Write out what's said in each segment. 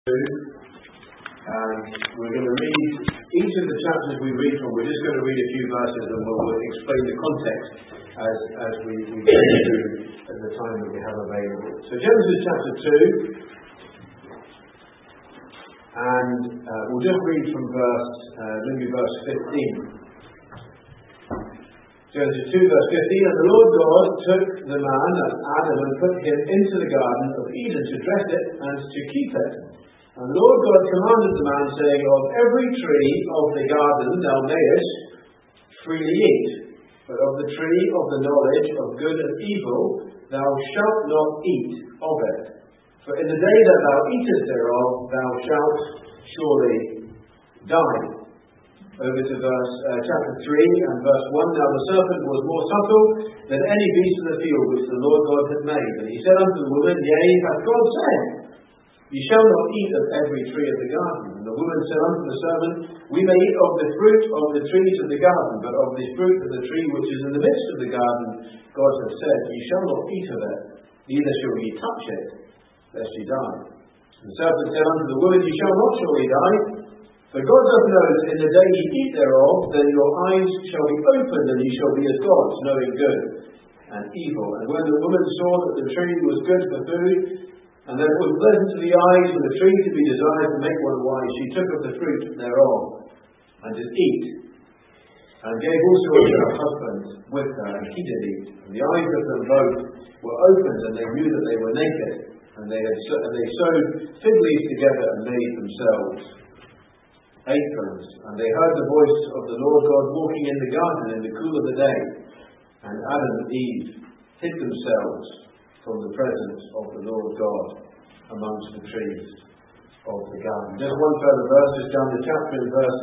We're going to read each of the chapters we read from. We're just going to read a few verses and we'll explain the context as we go through at the time that we have available. So Genesis chapter 2, and we'll just read from verse 15. Genesis 2 verse 15, and the Lord God took the man, Adam, and put him into the garden of Eden to dress it and to keep it. And the Lord God commanded the man, saying, of every tree of the garden thou mayest freely eat, but of the tree of the knowledge of good and evil thou shalt not eat of it. For in the day that thou eatest thereof thou shalt surely die. Over to chapter 3 and verse 1. Now the serpent was more subtle than any beast of the field which the Lord God had made. And he said unto the woman, Yea, hath God said, Ye shall not eat of every tree of the garden. And the woman said unto the serpent, We may eat of the fruit of the trees of the garden, but of the fruit of the tree which is in the midst of the garden, God hath said, Ye shall not eat of it, neither shall ye touch it, lest ye die. And the serpent said unto the woman, Ye shall not surely die. For God doth know that in the day ye eat thereof, then your eyes shall be opened, and ye shall be as gods, knowing good and evil. And when the woman saw that the tree was good for food, and that it was pleasant to the eyes, and the tree to be desired to make one wise, she took of the fruit thereof, and did eat, and gave also unto her husband with her, and he did eat. And the eyes of them both were opened, and they knew that they were naked, and they sewed fig leaves together, and made themselves aprons. And they heard the voice of the Lord God walking in the garden in the cool of the day. And Adam and Eve hid themselves from the presence of the Lord God amongst the trees of the garden. Just one further verse, just down the chapter in verse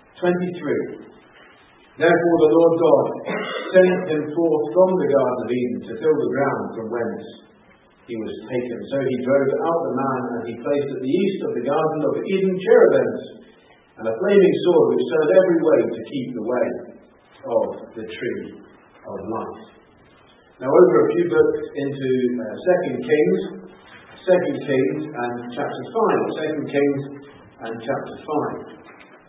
23. Therefore the Lord God sent him forth from the garden of Eden to till the ground from whence he was taken. So he drove out the man, and he placed at the east of the garden of Eden cherubims, and a flaming sword which served every way to keep the way of the tree of life. Now over a few books into 2 Kings and chapter 5. 2 Kings and chapter 5.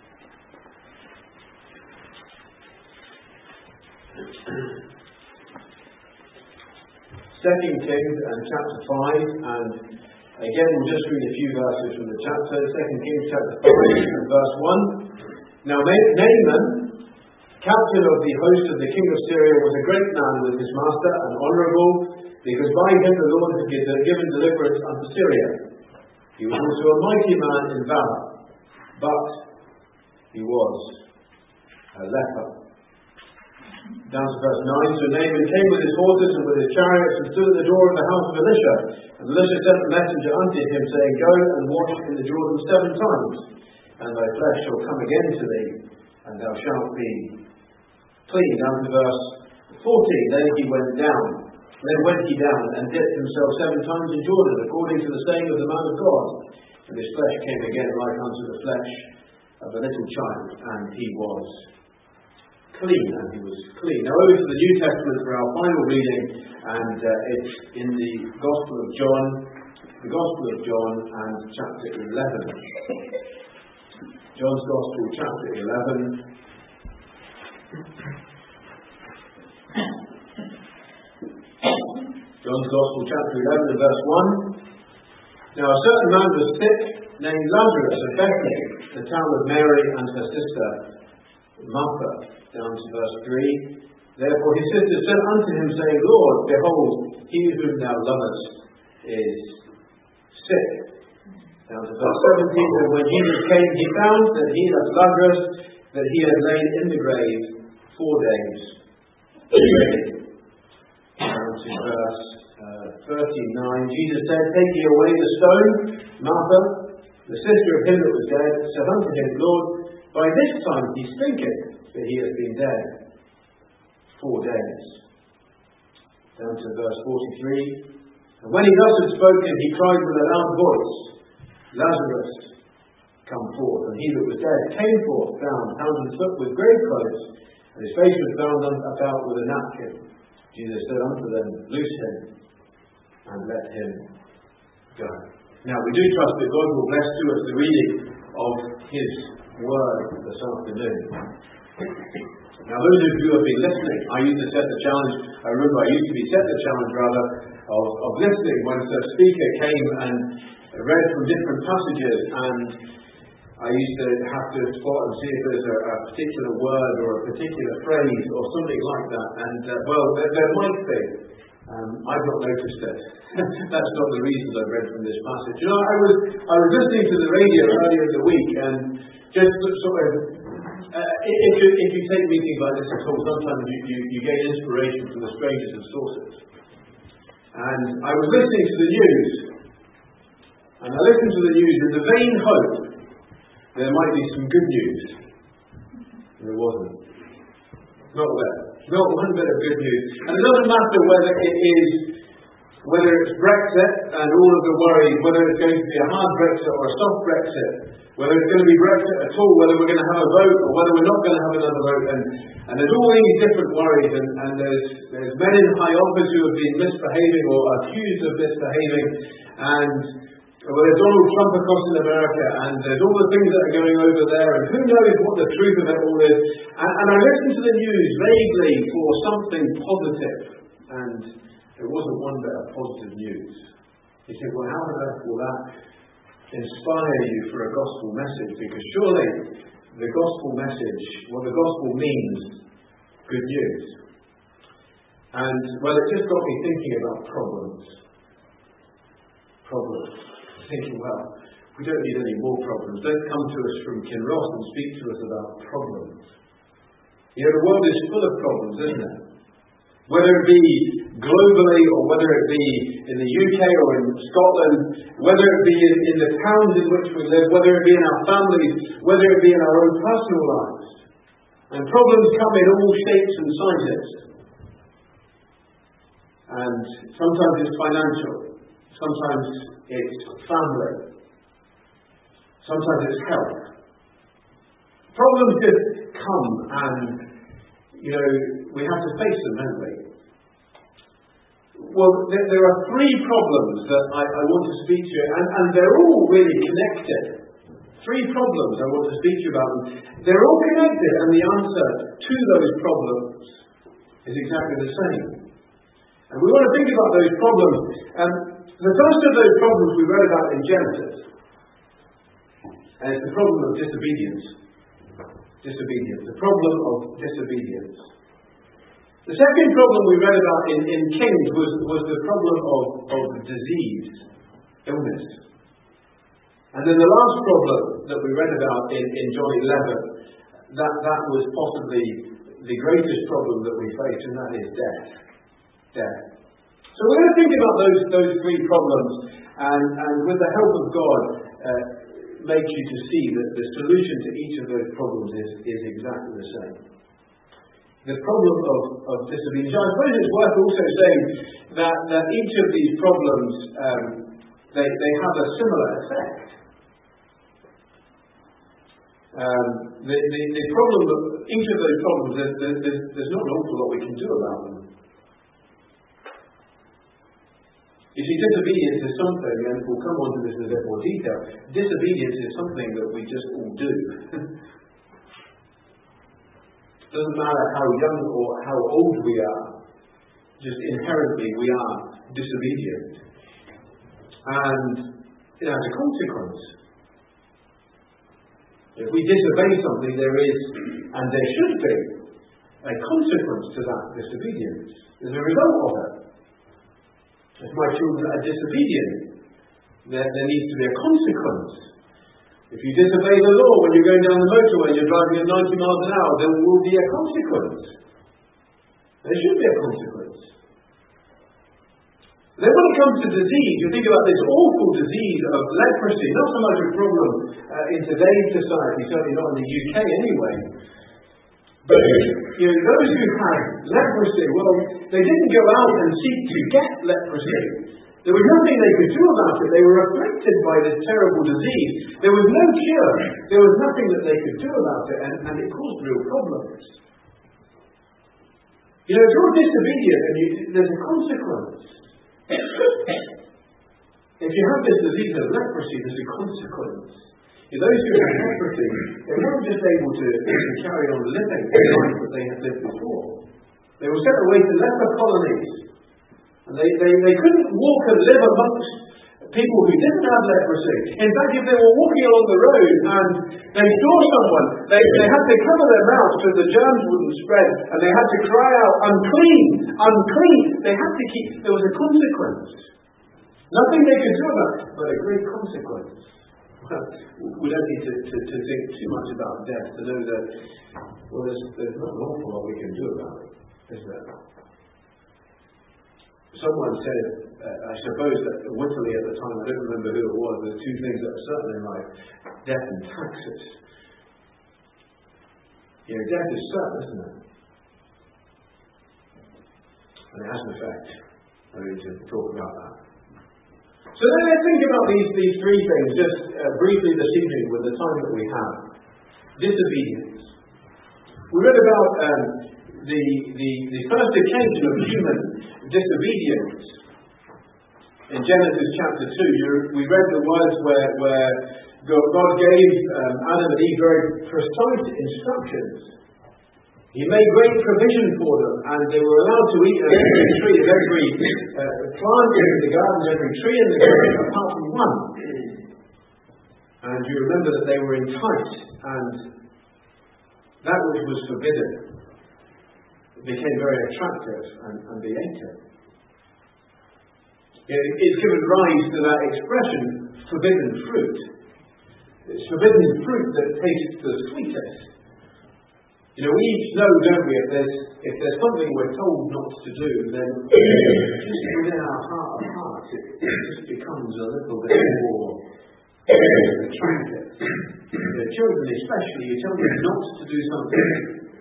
2 Kings and chapter 5, and again, we'll just read a few verses from the chapter. 2 Kings chapter 5 and verse 1. Now Naaman, captain of the host of the king of Syria, was a great man with his master, and honourable, because by him the Lord had given deliverance unto Syria. He was also a mighty man in valour, but he was a leper. Down to verse 9. So Naaman came with his horses and with his chariots, and stood at the door of the house of Elisha. And Elisha sent a messenger unto him, saying, Go and wash in the Jordan 7 times, and thy flesh shall come again to thee, and thou shalt be clean. Down to verse 14. Then went he down and dipped himself 7 times in Jordan, according to the saying of the man of God. And his flesh came again like unto the flesh of a little child, and he was clean. Now over to the New Testament for our final reading, and it's in the Gospel of John and chapter 11. John's Gospel, chapter 11. John's Gospel, chapter 11 and verse 1. Now a certain man was sick, named Lazarus of Bethany, the town of Mary and her sister Martha. Down to verse 3. Therefore his sisters said unto him, saying, Lord, behold, he whom thou lovest is sick. Down to verse 17. And when Jesus came, he found that he had Lazarus, that he had lain in the grave 4 days already. Down to verse 39. Jesus said, Take ye away the stone. Martha, the sister of him that was dead, said unto him, Lord, by this time he stinketh, that he has been dead 4 days. Down to verse 43. And when he thus had spoken, he cried with a loud voice, Lazarus, come forth. And he that was dead came forth, bound hand and foot with grave clothes, and his face was bound about with a napkin. Jesus said unto them, Loose him, and let him go. Now, we do trust that God will bless to us the reading of His Word this afternoon. Now, those of you who have been listening, I used to set the challenge, I remember I used to be set the challenge rather, of listening when the speaker came and read from different passages, and I used to have to spot and see if there's a particular word or a particular phrase or something like that, and well, there might be. I've not noticed it. That's not the reason I read from this passage. You know, I was listening to the radio earlier in the week, and just sort of, if you take meetings like this at all, sometimes you gain inspiration from the strangest of sources. And I was listening to the news, and I listened to the news in the vain hope there might be some good news. And there wasn't. Not there. Not one bit of good news. And it doesn't matter whether it's Brexit and all of the worries, whether it's going to be a hard Brexit or a soft Brexit, whether it's going to be Brexit at all, whether we're going to have a vote or whether we're not going to have another vote. And there's all these different worries, and there's men in high office who have been misbehaving or accused of misbehaving, and there's Donald Trump across in America, and there's all the things that are going over there, and who knows what the truth of it all is. And I listened to the news vaguely for something positive, and there wasn't one bit of positive news. You think, well, how on earth will that inspire you for a gospel message? Because surely the gospel message, what the gospel means, good news. And, well, it just got me thinking about problems. Thinking, well, we don't need any more problems. Don't come to us from Kinross and speak to us about problems. You know, the world is full of problems, isn't it? Whether it be globally or whether it be in the UK or in Scotland, whether it be in the towns in which we live, whether it be in our families, whether it be in our own personal lives. And problems come in all shapes and sizes. And sometimes it's financial. Sometimes it's family. Sometimes it's health. Problems just come and, you know, we have to face them, don't we? Well, there are three problems that I want to speak to you, and they're all really connected. Three problems I want to speak to you about. They're all connected, and the answer to those problems is exactly the same. And we want to think about those problems. The first of those problems we read about in Genesis, and it's the problem of disobedience. The problem of disobedience. The second problem we read about in Kings was the problem of disease, illness. And then the last problem that we read about in John 11, that was possibly the greatest problem that we face, and that is death. So we're going to think about those three problems, and with the help of God, make you to see that the solution to each of those problems is exactly the same. The problem of disobedience. I suppose it's worth also saying that each of these problems, they have a similar effect. The problem of each of those problems, there's not an awful lot we can do about them. You see, disobedience is something, and we'll come on to this in a bit more detail, disobedience is something that we just all do. Doesn't matter how young or how old we are, just inherently we are disobedient. And it has a consequence. If we disobey something, there is, and there should be, a consequence to that disobedience. There's a result of it. If my children are disobedient, there needs to be a consequence. If you disobey the law when you're going down the motorway and you're driving at 90 miles an hour, there will be a consequence. There should be a consequence. Then when it comes to disease, you think about this awful disease of leprosy, not so much a problem in today's society, certainly not in the UK anyway. But those who had leprosy, well, they didn't go out and seek to get leprosy. There was nothing they could do about it. They were afflicted by this terrible disease. There was no cure. There was nothing that they could do about it, and it caused real problems. If you're disobedient, and there's a consequence. If you have this disease of leprosy, there's a consequence. Those who have leprosy, they weren't just able to carry on living the life that they had lived before. They were sent away to leper colonies. And they couldn't walk and live amongst people who didn't have leprosy. In fact, if they were walking along the road and they saw someone, they had to cover their mouths so the germs wouldn't spread, and they had to cry out, unclean, unclean. There was a consequence. Nothing they could do about it, but a great consequence. We don't need to think too much about death to know that, well, there's not an awful lot we can do about it, is there? Someone said, I suppose that wittily at the time, I don't remember who it was, there's two things that are certain in life: death and taxes. Death is certain, isn't it? And it has an effect. I need to talk about that. So let's think about these three things just briefly this evening with the time that we have. Disobedience. We read about the first occasion of human disobedience in Genesis chapter 2. We read the words where God gave Adam and Eve very precise instructions. He made great provision for them, and they were allowed to eat of every tree, of every plant in the garden, every tree in the garden, apart from one. And you remember that they were enticed, and that which was forbidden became very attractive, and they ate it. It's given rise to that expression, forbidden fruit. It's forbidden fruit that tastes the sweetest. We each know, don't we, if there's something we're told not to do, then just within our heart of hearts, it just becomes a little bit more attractive. Children especially, you tell them not to do something,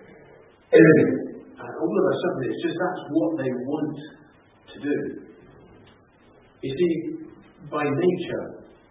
and all of a sudden it's just that's what they want to do. You see, by nature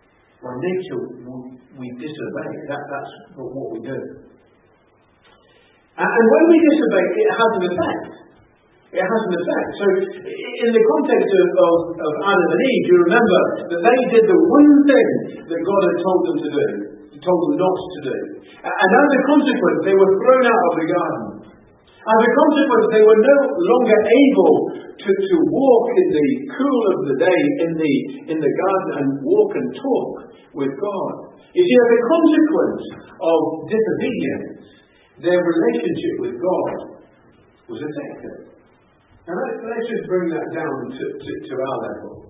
we disobey. That's what we do. And when we disobey, it has an effect. It has an effect. So, in the context of Adam and Eve, you remember that they did the one thing that God had told them to do, told them not to do. And as a consequence, they were thrown out of the garden. As a consequence, they were no longer able to walk in the cool of the day in the garden and walk and talk with God. You see, as a consequence of disobedience, their relationship with God was affected. Now let's just bring that down to our level.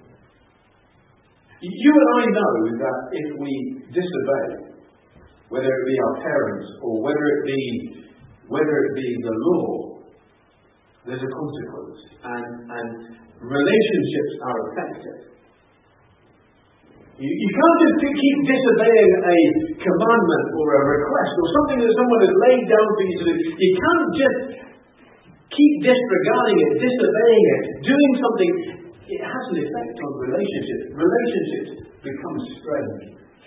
You and I know that if we disobey, whether it be our parents or whether it be the law, there's a consequence, and relationships are affected. You can't just keep disobeying a commandment or a request or something that someone has laid down for you to do. You can't just keep disregarding it, disobeying it, doing something. It has an effect on relationships. Relationships become strained.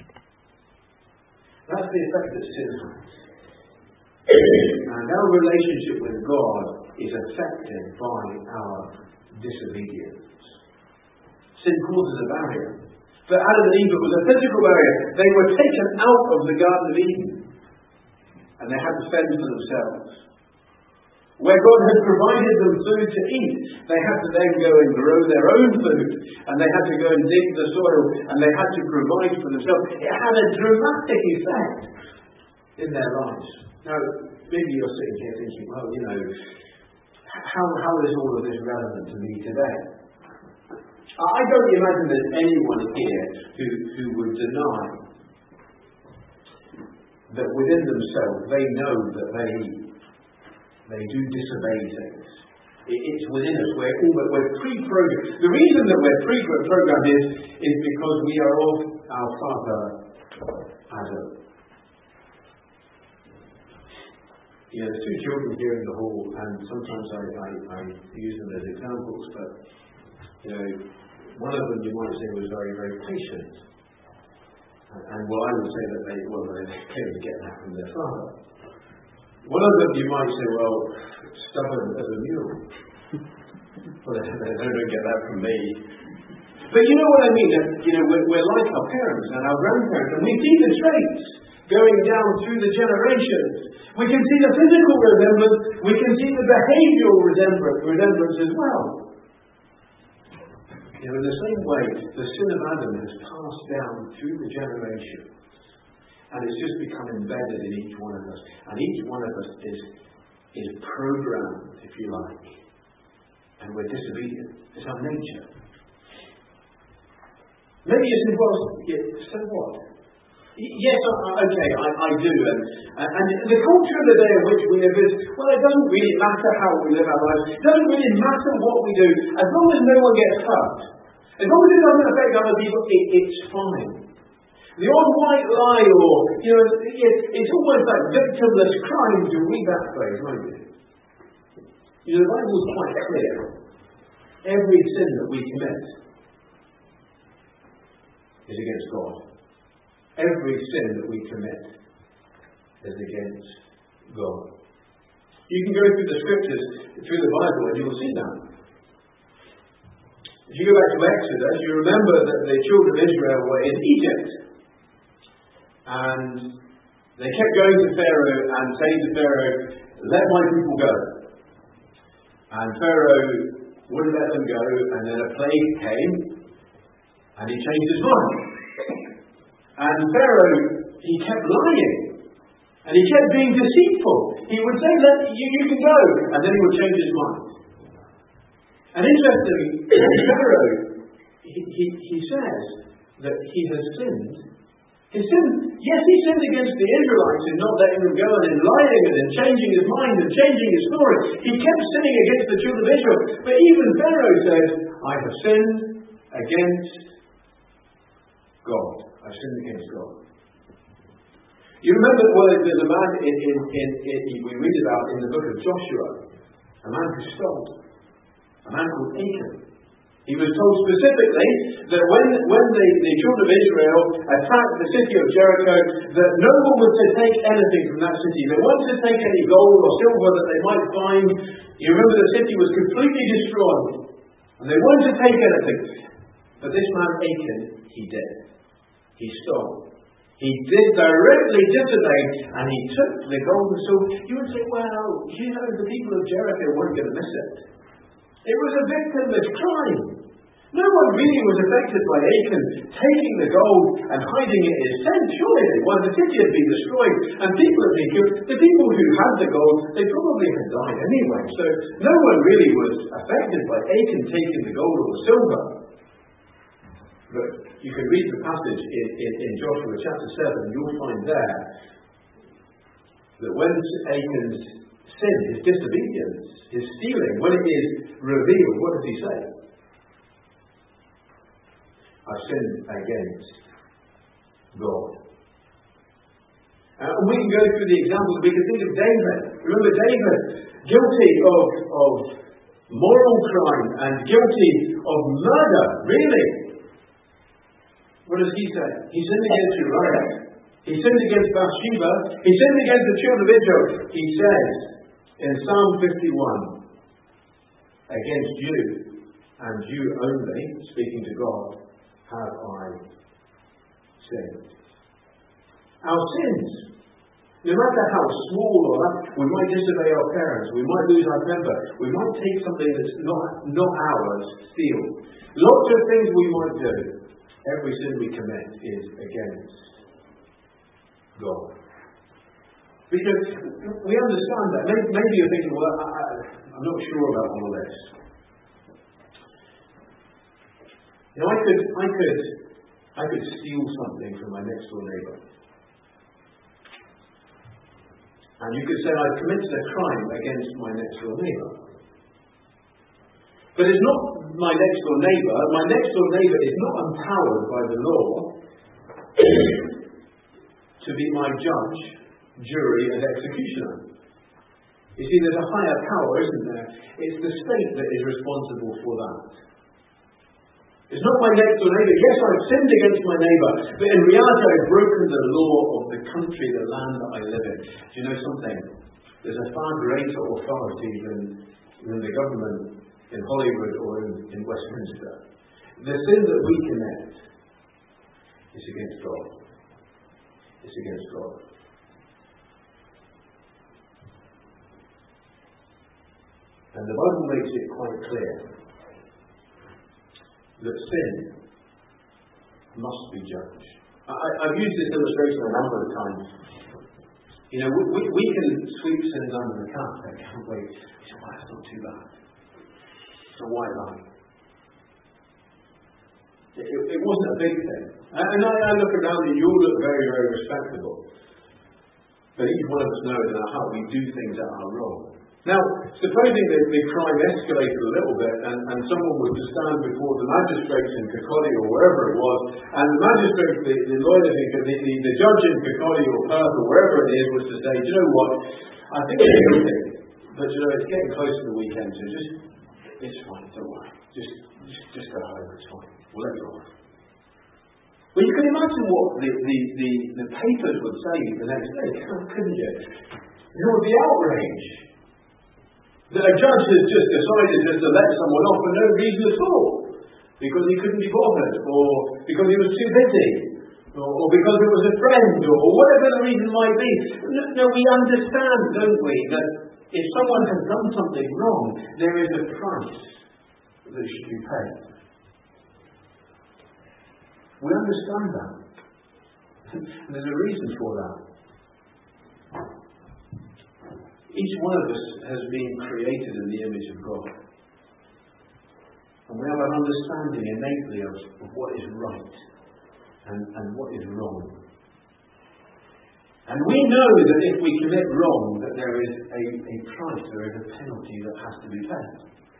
That's the effect that sin has. And our relationship with God is affected by our disobedience. Sin causes a barrier. For Adam and Eve, it was a physical barrier. They were taken out of the Garden of Eden, and they had to fend for themselves. Where God had provided them food to eat, they had to then go and grow their own food, and they had to go and dig the soil, and they had to provide for themselves. It had a dramatic effect in their lives. Now, maybe you're sitting here thinking, well, how is all of this relevant to me today? I don't imagine there's anyone here who would deny that within themselves they know that they do disobey things. It's within us. We're pre-programmed. The reason that we're pre-programmed is because we are of our father Adam. There's two children here in the hall, and sometimes I use them as examples, but one of them you might say was very, very patient. And I would say that they clearly get that from their father. One of them you might say, stubborn as a mule. Well, they don't get that from me. But you know what I mean? We're like our parents and our grandparents, and we see the traits going down through the generations. We can see the physical resemblance, we can see the behavioural resemblance as well. In the same way, the sin of Adam has passed down through the generations, and it's just become embedded in each one of us. And each one of us is programmed, if you like, and we're disobedient. It's our nature. Maybe you say, well, so what? Yes, okay, I do. And the culture of the day in which we live is, well, it doesn't really matter how we live our lives. It doesn't really matter what we do. As long as no one gets hurt. As long as it doesn't affect other people, it's fine. The odd white lie, or, it's almost like victimless crimes. You'll read that phrase, won't you? The Bible's quite clear. Every sin that we commit is against God. Every sin that we commit is against God. You can go through the scriptures, through the Bible, and you'll see that. If you go back to Exodus, you remember that the children of Israel were in Egypt. And they kept going to Pharaoh and saying to Pharaoh, let my people go. And Pharaoh wouldn't let them go, and then a plague came, and he changed his mind. And Pharaoh, he kept lying. And he kept being deceitful. He would say, you can go. And then he would change his mind. And interestingly, Pharaoh, he says that he has sinned. He sinned against the Israelites in not letting them go, and in lying, and in changing his mind, and changing his story. He kept sinning against the children of Israel. But even Pharaoh says, I have sinned against God. I've sinned against God. You remember, there's a man we read about in the book of Joshua, a man who stole, a man called Achan. He was told specifically that when the children of Israel attacked the city of Jericho, that no one was to take anything from that city. They weren't to take any gold or silver that they might find. You remember the city was completely destroyed, and they weren't to take anything. But this man Achan, he did. He stole. He did directly disobey, and he took the gold and silver. You would say, well, the people of Jericho weren't going to miss it. It was a victimless crime. No one really was affected by Achan taking the gold and hiding it in his tent. Surely the city had been destroyed and people had been killed. The people who had the gold, they probably had died anyway. So no one really was affected by Achan taking the gold or the silver. But you can read the passage in Joshua chapter 7, you'll find there that when Achan's sin, his disobedience, his stealing, when it is revealed, what does he say? I've sinned against God. And we can go through the examples. We can think of David. Remember David, guilty of moral crime and guilty of murder, really. What does he say? He sinned against Uriah. He sinned against Bathsheba. He sinned against the children of Israel. He says in Psalm 51, against you and you only, speaking to God, have I sinned. Our sins, no matter how small or we might disobey our parents, we might lose our temper, we might take something that's not ours, steal. Lots of things we might do. Every sin we commit is against God. Because we understand that. Maybe you're thinking, well, I'm not sure about all this. I could steal something from my next door neighbour. And you could say I've committed a crime against my next door neighbour. But it's not my next door neighbour. My next door neighbour is not empowered by the law to be my judge, jury and executioner. You see, there's a higher power, isn't there? It's the state that is responsible for that. It's not my next door neighbour. Yes, I've sinned against my neighbour, but in reality I've broken the law of the country, the land that I live in. Do you know something? There's a far greater authority than the government in Hollywood or in Westminster. The sin that we commit is against God. It's against God. And the Bible makes it quite clear that sin must be judged. I've used this illustration a number of times. You know, we can sweep sins under the carpet, can't we? Well, that's not too bad. It's a white line. It wasn't a big thing. And I look around and you all look very, very respectable. But each one of us knows in our heart we do things that are wrong. Now, supposing that the crime escalated a little bit and someone was to stand before the magistrates in Kirkcaldy or wherever it was, and the magistrate, the lawyers in the judge in Kirkcaldy or Perth or wherever it is was to say, do you know what, I think it's guilty, but you know, it's getting close to the weekend, so it's fine, don't worry. Just go home, it's fine. We'll let you off. Well, you can imagine what the papers would say the next day, couldn't you? There would be outrage. That a judge has just decided just to let someone off for no reason at all. Because he couldn't be bothered, or because he was too busy, or because it was a friend, or whatever the reason might be. No, we understand, don't we, that if someone has done something wrong, there is a price that should be paid. We understand that. And there's a reason for that. Each one of us has been created in the image of God. And we have an understanding innately of what is right and what is wrong. And we know that if we commit wrong, that there is a price, there is a penalty that has to be paid.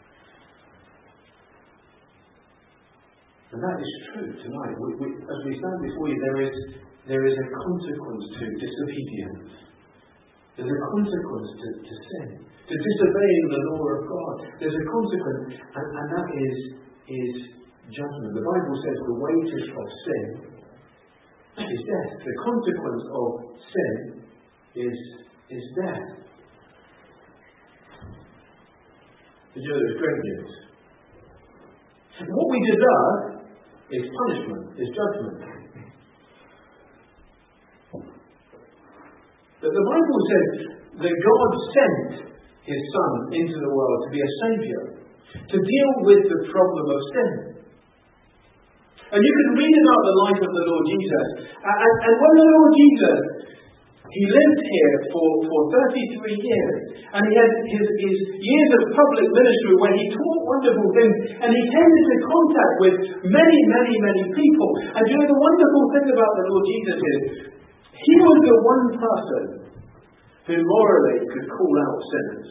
And that is true tonight. As we stand before you, there is a consequence to disobedience. There's a consequence to sin, to disobeying the law of God. There's a consequence, and that is judgment. The Bible says the wages of sin is death. The consequence of sin is death. Did you know there's great news? What we deserve is punishment, is judgment. But the Bible says that God sent His Son into the world to be a Saviour, to deal with the problem of sin. And you can read about the life of the Lord Jesus. And when the Lord Jesus, He lived here for 33 years, and He had his years of public ministry where He taught wonderful things, and He came into contact with many, many, many people. And you know, the wonderful thing about the Lord Jesus is, He was the one person who morally could call out sinners.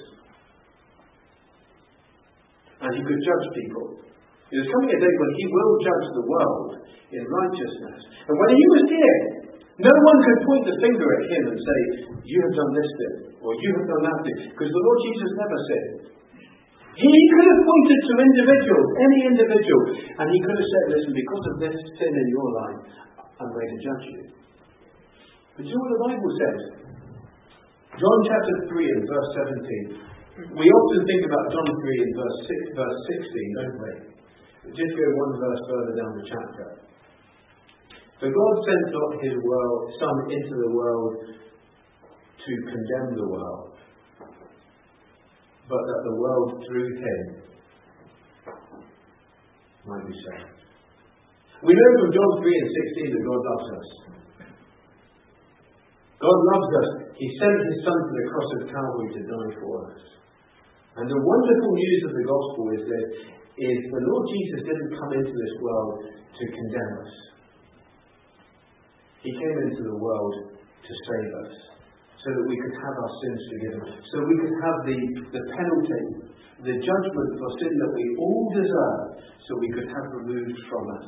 And He could judge people. There was coming a day when He will judge the world in righteousness. And when He was here, no one could point the finger at Him and say, you have done this thing, or you have done that thing. Because the Lord Jesus never said. He could have pointed to individuals, any individual, and He could have said, listen, because of this sin in your life, I'm going to judge you. But you know what the Bible says? John chapter 3 and verse 17. We often think about John 3 and verse 16, don't we? Just go one verse further down the chapter. For God sent not His Son into the world to condemn the world, but that the world through Him might be saved. We know from John 3 and 16 that God loves us. God loves us. He sent His Son to the cross of Calvary to die for us. And the wonderful news of the gospel is that the Lord Jesus didn't come into this world to condemn us. He came into the world to save us, so that we could have our sins forgiven, so we could have the penalty, the judgment for sin that we all deserve, so we could have removed from us.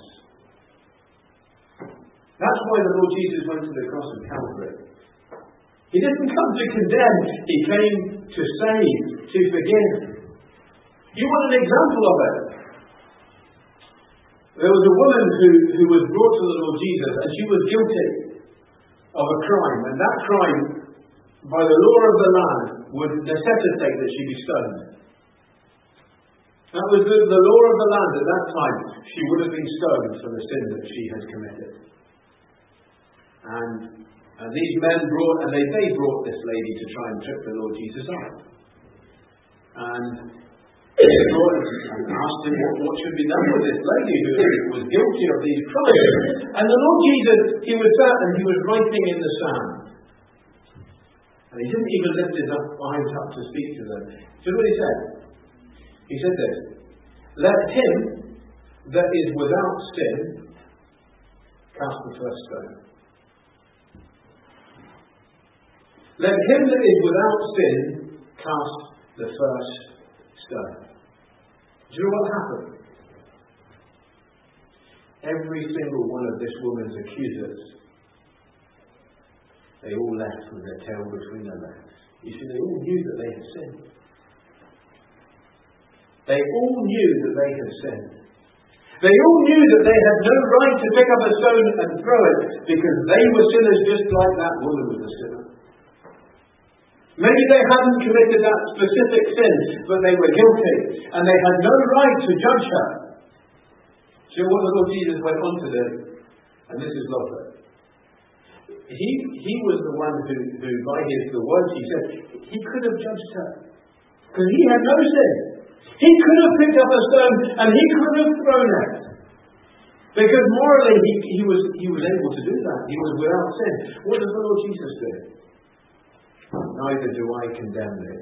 That's why the Lord Jesus went to the cross of Calvary. He didn't come to condemn, He came to save, to forgive. You want an example of it? There was a woman who was brought to the Lord Jesus, and she was guilty of a crime, and that crime, by the law of the land, would necessitate that she be stoned. That was the law of the land at that time. She would have been stoned for the sin that she had committed. And these men they brought this lady to try and trip the Lord Jesus up. And they brought and asked him what should be done with this lady who was guilty of these crimes. And the Lord Jesus, he was sat and he was writing in the sand. And he didn't even lift his eyes up to speak to them. Do you know what he said? He said this: "Let him that is without sin cast the first stone." Let him that is without sin cast the first stone. Do you know what happened? Every single one of this woman's accusers, they all left with their tail between their legs. You see, they all knew that they had sinned. They all knew that they had sinned. They all knew that they had no right to pick up a stone and throw it because they were sinners just like that woman was a sinner. Maybe they hadn't committed that specific sin, but they were guilty and they had no right to judge her. So what the Lord Jesus went on to do, and this is lovely. He was the one who by the words he said, he could have judged her because he had no sin. He could have picked up a stone and he could have thrown it. Because morally he was able to do that. He was without sin. What does the Lord Jesus do? Neither do I condemn thee.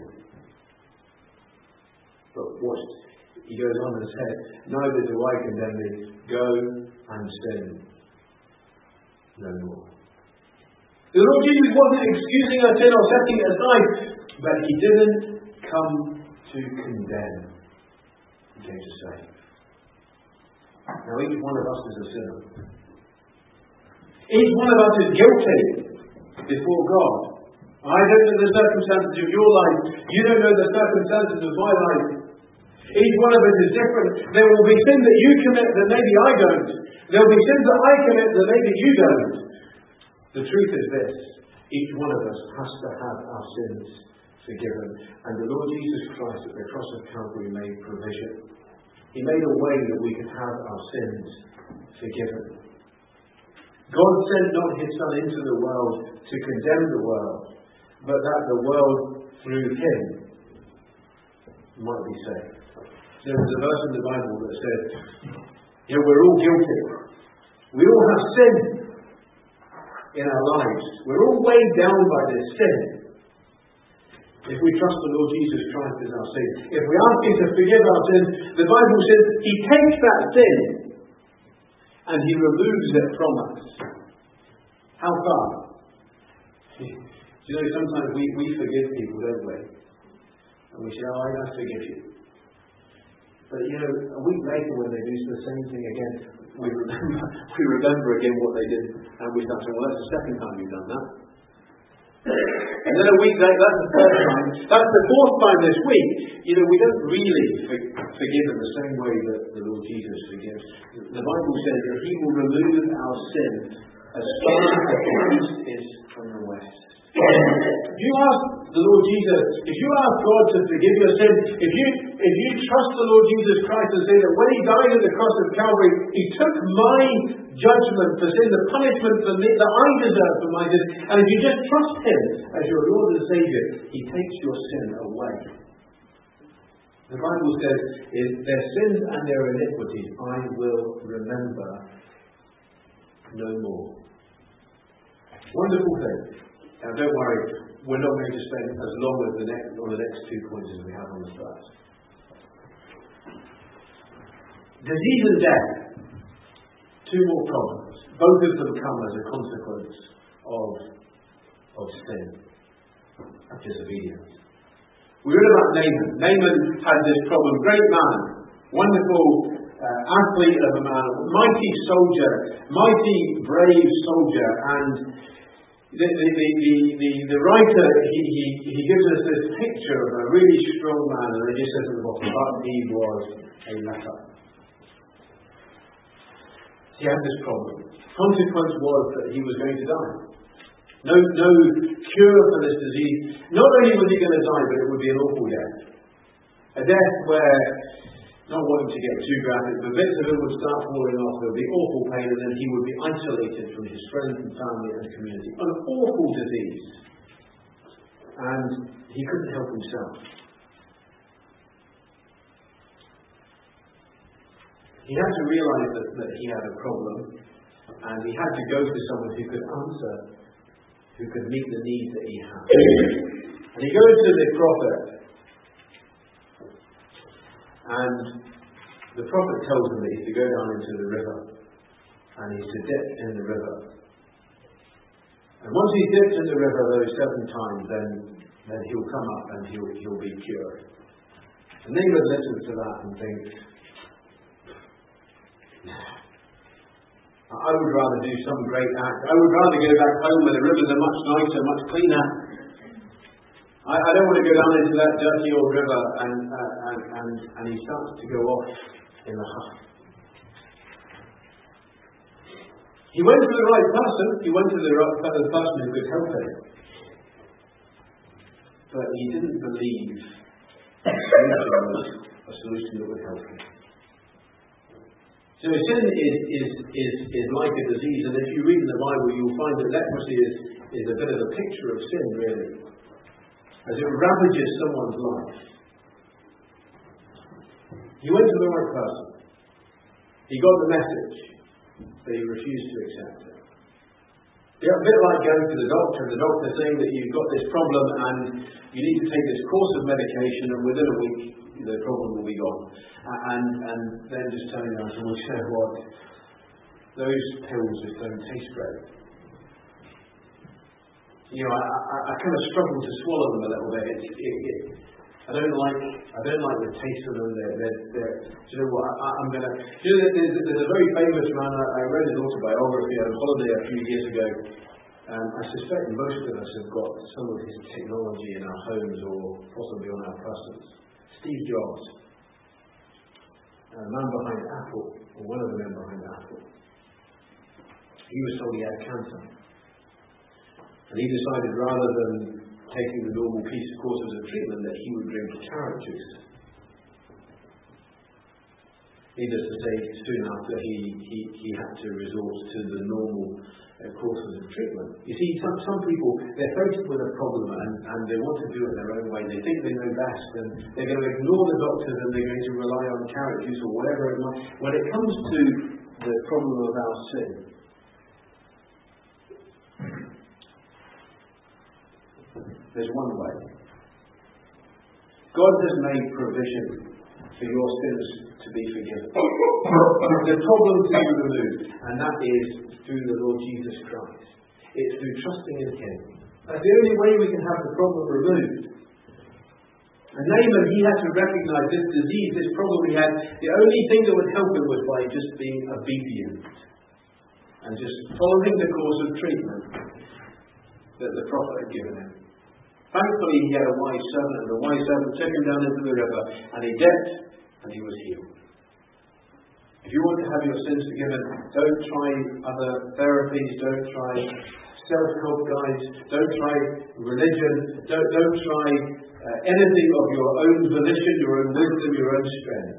But what? He goes on and says, neither do I condemn thee. Go and sin no more. The Lord Jesus wasn't excusing our sin or setting it aside, but he didn't come to condemn. He came to save. Now each one of us is a sinner. Each one of us is guilty before God. I don't know the circumstances of your life. You don't know the circumstances of my life. Each one of us is different. There will be sin that you commit that maybe I don't. There will be sins that I commit that maybe you don't. The truth is this: each one of us has to have our sins forgiven. And the Lord Jesus Christ at the cross of Calvary made provision. He made a way that we could have our sins forgiven. God sent not his Son into the world to condemn the world, but that the world through him might be saved. There was a verse in the Bible that said, we're all guilty. We all have sin in our lives. We're all weighed down by this sin. If we trust the Lord Jesus Christ as our Savior, if we ask him to forgive our sins, the Bible says he takes that sin and he removes it from us. How far? You know, sometimes we forgive people, don't we? And we say, I forgive you. But a week later when they do the same thing again, we remember again what they did, and we start saying, well, that's the second time you've done that. And then a week later, that's the third time. That's the fourth time this week. We don't really forgive in the same way that the Lord Jesus forgives. The Bible says that he will remove our sin as far as the east is from the west. If you ask the Lord Jesus, if you ask God to forgive your sin, if you trust the Lord Jesus Christ and say that when he died at the cross of Calvary, he took my judgment for sin, the punishment for me that I deserve for my sin, and if you just trust him as your Lord and Saviour, he takes your sin away. The Bible says, their sins and their iniquities I will remember no more. Wonderful thing. Now don't worry, we're not going to spend as long as on the next 2 points as we have on the first. Disease and death. 2 more problems. Both of them come as a consequence of sin, of disobedience. We read about Naaman. Naaman had this problem. Great man, wonderful athlete of a man, mighty soldier, mighty brave soldier, and the writer, he gives us this picture of a really strong man, and it just says at the bottom, but he was a leper. He had this problem. Consequence was that he was going to die. No cure for this disease. Not only was he going to die, but it would be an awful death. A death where Not wanting to get too graphic, but bits of it would start falling off. There would be awful pain, and then he would be isolated from his friends and family and community. An awful disease. And he couldn't help himself. He had to realise that he had a problem, and he had to go to someone who could answer, who could meet the needs that he had. And he goes to the prophet, and the prophet tells him that he's to go down into the river, and he's to dip in the river. And once he's dipped in the river those 7 times, then he'll come up and he'll be cured. And Naaman listens to that and thinks, I would rather do some great act. I would rather go back home where the rivers are much nicer, much cleaner. I don't want to go down into that dirty old river. And he starts to go off in a huff. He went to the right person. He went to the right person who could help him. But he didn't believe a solution that would help him. So sin is like a disease, and if you read in the Bible, you'll find that leprosy is a bit of a picture of sin, really, as it ravages someone's life. He went to the right person. He got the message, but he refused to accept it. Yeah, a bit like going to the doctor, and the doctor saying that you've got this problem and you need to take this course of medication, and within a week the problem will be gone. And then just turning around and saying, well, you know what? Those pills just don't taste great. You know, I kind of struggle to swallow them a little bit. I don't like the taste of them. You know what? I'm gonna. You know, there's a very famous man. I read his autobiography on holiday a few years ago. I suspect most of us have got some of his technology in our homes or possibly on our persons. Steve Jobs, a man behind Apple, or one of the men behind Apple. He was told he had cancer, and he decided rather than taking the normal courses of treatment that he would drink carrot juice. Needless to say, soon after he had to resort to the normal courses of treatment. You see, some people, they're faced with a problem and they want to do it their own way. They think they know best, and they're going to ignore the doctors and they're going to rely on carrot juice or whatever it might. When it comes to the problem of our sin, there's one way. God has made provision for your sins to be forgiven. The problem to be removed, and that is through the Lord Jesus Christ. It's through trusting in Him. That's the only way we can have the problem removed. And Naaman, he had to recognize this disease, this problem he had. The only thing that would help him was by just being obedient and just following the course of treatment that the prophet had given him. Thankfully, he had a wise servant, and the wise servant took him down into the river, and he dipped, and he was healed. If you want to have your sins forgiven, don't try other therapies, don't try self-help guides, don't try religion, don't try anything of your own volition, your own wisdom, your own strength.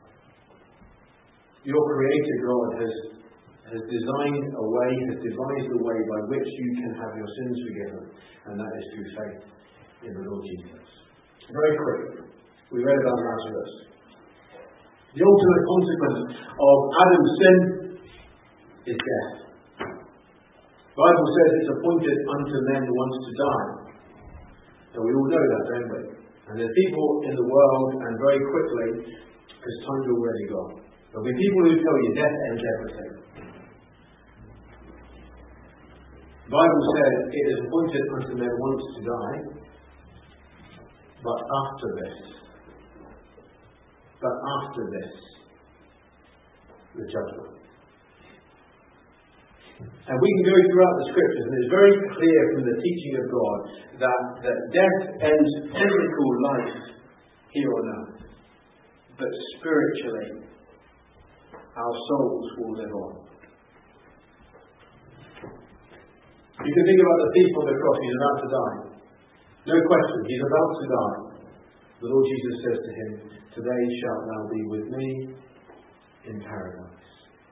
Your Creator God has designed a way, has devised a way by which you can have your sins forgiven, and that is through faith in the Lord Jesus. Very quickly, we read about Lazarus. The ultimate consequence of Adam's sin is death. The Bible says it's appointed unto men once to die. And we all know that, don't we? And there's people in the world, and very quickly, because time's already gone, there'll be people who tell you death ends everything. The Bible says it is appointed unto men once to die, but after this, the judgment. And we can go throughout the scriptures, and it's very clear from the teaching of God that death ends physical life here on earth, but spiritually, our souls will live on. You can think about the thief on the cross. He's about to die. No question, he's about to die. The Lord Jesus says to him, "Today shalt thou be with me in paradise."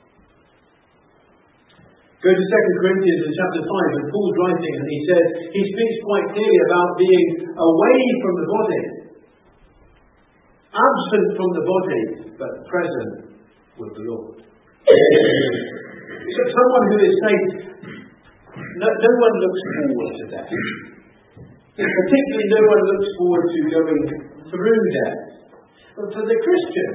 Go to 2 Corinthians in chapter 5, and Paul's writing, and he speaks quite clearly about being away from the body, absent from the body, but present with the Lord. So someone who is saved, no one looks forward to death. Particularly no one looks forward to going through death. But for the Christian,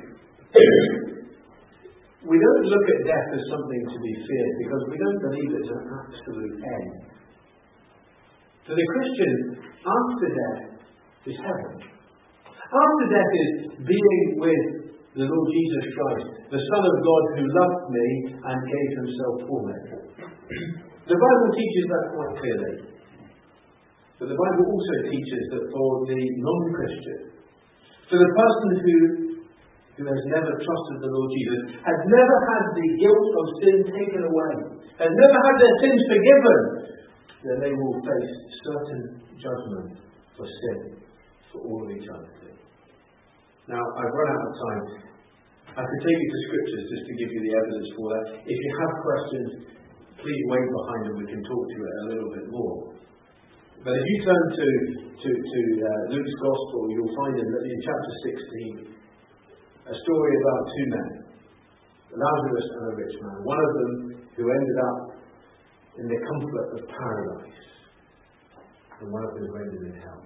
we don't look at death as something to be feared because we don't believe it's an absolute end. For the Christian, after death is heaven. After death is being with the Lord Jesus Christ, the Son of God who loved me and gave himself for me. The Bible teaches that quite clearly. But the Bible also teaches that for the non-Christian, for the person who has never trusted the Lord Jesus, has never had the guilt of sin taken away, has never had their sins forgiven, then they will face certain judgment for sin for all eternity. Now, I've run out of time. I could take you to scriptures just to give you the evidence for that. If you have questions, please wait behind and we can talk to it a little bit more. But if you turn to Luke's Gospel, you'll find in chapter 16 a story about two men, Lazarus and a rich man. One of them who ended up in the comfort of paradise, and one of them who ended in hell.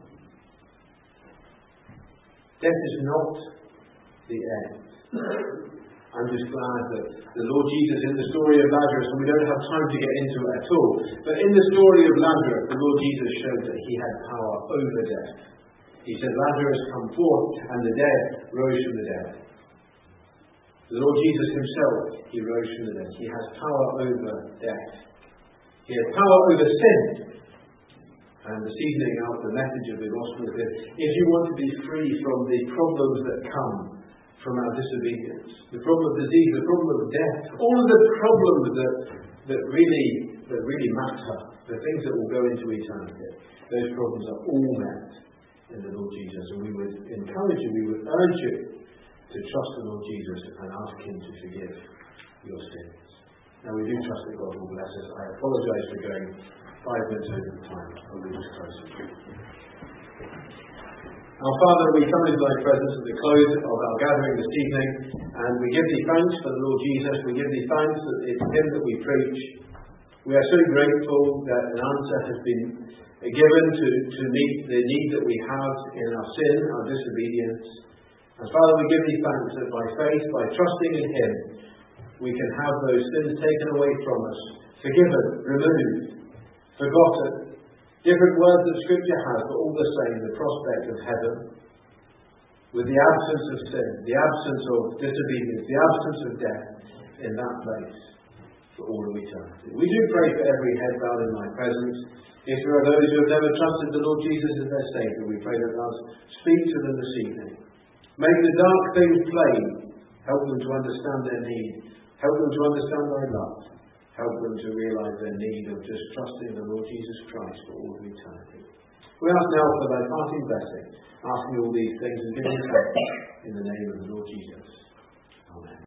Death is not the end. I'm just glad that the Lord Jesus, in the story of Lazarus, and we don't have time to get into it at all, but in the story of Lazarus, the Lord Jesus showed that he had power over death. He said, "Lazarus, come forth," and the dead rose from the dead. The Lord Jesus himself, he rose from the dead. He has power over death. He has power over sin. And this evening, the message of the gospel is that if you want to be free from the problems that come from our disobedience, the problem of disease, the problem of death, all of the problems that really matter, the things that will go into eternity, those problems are all met in the Lord Jesus. And we would encourage you, we would urge you to trust the Lord Jesus and ask him to forgive your sins. Now, we do trust that God will bless us. I apologize for going 5 minutes over the time. I will just close it. Our Father, we come into thy presence at the close of our gathering this evening, and we give thee thanks for the Lord Jesus. We give thee thanks that it's him that we preach. We are so grateful that an answer has been given to meet the need that we have in our sin, our disobedience. And Father, we give thee thanks that by faith, by trusting in him, we can have those sins taken away from us, forgiven, removed, forgotten. Different words that Scripture has, but all the same, the prospect of heaven, with the absence of sin, the absence of disobedience, the absence of death in that place for all of eternity. We do pray for every head bowed in thy presence. If there are those who have never trusted the Lord Jesus as their Saviour, we pray that thou speak to them this evening. Make the dark things plain. Help them to understand their need. Help them to understand thy love. Help them to realise their need of just trusting the Lord Jesus Christ for all of eternity. We ask now for thy parting blessing, asking all these things and giving thanks in the name of the Lord Jesus. Amen.